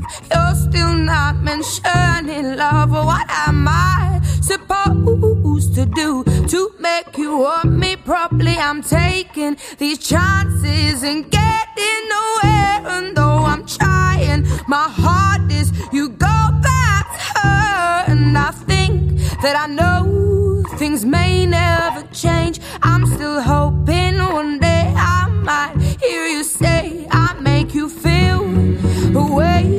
You're still not mentioning love. What am I supposed to do to make you want me properly? I'm taking these chances and getting nowhere. And though I'm trying my hardest, you go back to her. And I think that I know